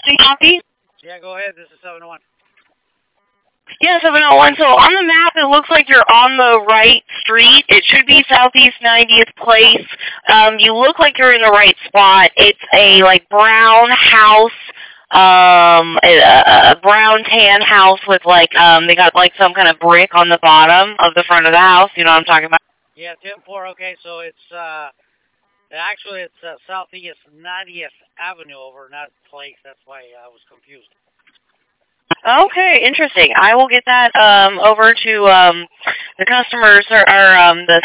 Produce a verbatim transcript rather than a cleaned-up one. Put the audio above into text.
copy? Yeah, go ahead. This is seven oh one. Yeah, seven oh one. So on the map, it looks like you're on the right street. It should be Southeast ninetieth Place. Um, you look like you're in the right spot. It's a, like, brown house, um, a, a brown tan house with, like, um, they got, like, some kind of brick on the bottom of the front of the house. You know what I'm talking about? Yeah, ten four. Okay, so it's, uh, actually it's uh, Southeast ninetieth Avenue over, not Place. That's why I was confused. Okay, interesting. I will get that um, over to um, the customers or, or um, the